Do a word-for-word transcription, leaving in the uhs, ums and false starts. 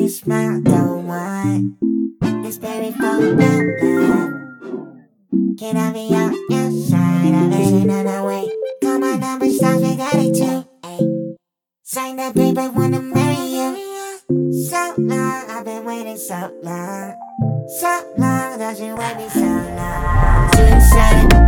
smile, don't want this baby for the love. Can I be on your side? I'm vision on the way. Call my number, stop, we got it too. Ay. Sign the paper, wanna marry you. So long, I've been waiting so long. So long, don't you wait me so long. Suicide.